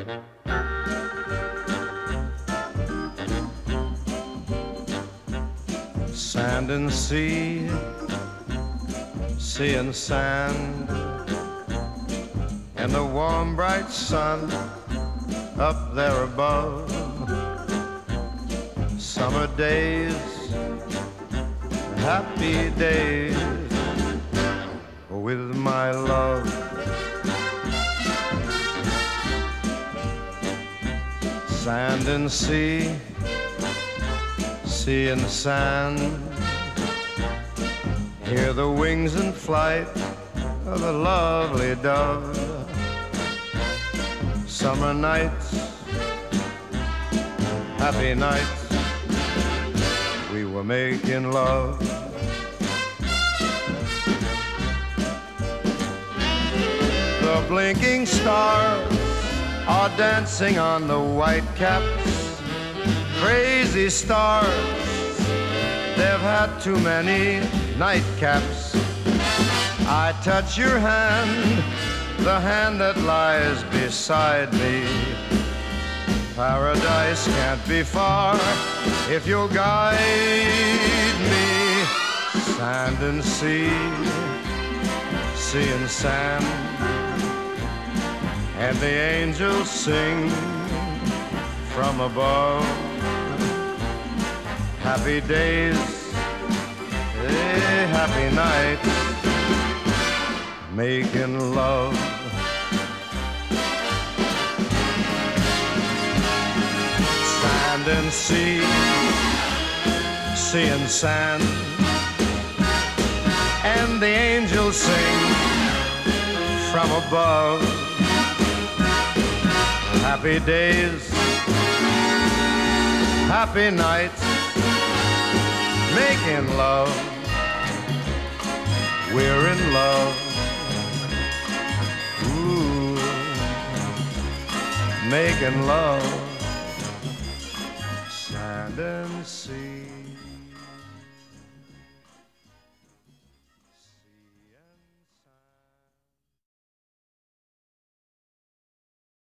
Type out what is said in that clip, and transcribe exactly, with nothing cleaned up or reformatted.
Sand and sea, sea and sand, and the warm bright sun up there above. Summer days, happy days with my love. Sand and sea, sea and sand, hear the wings in flight of the lovely dove. Summer nights, happy nights, we were making love. The blinking stars are dancing on the white caps. Crazy stars, they've had too many nightcaps. I touch your hand, the hand that lies beside me. Paradise can't be far if you'll guide me. Sand and sea, sea and sand, and the angels sing from above. Happy days, eh, happy nights, making love. Sand and sea, sea and sand, and the angels sing from above. Happy days, happy nights, making love. We're in love. Ooh, making love. Sand and sea.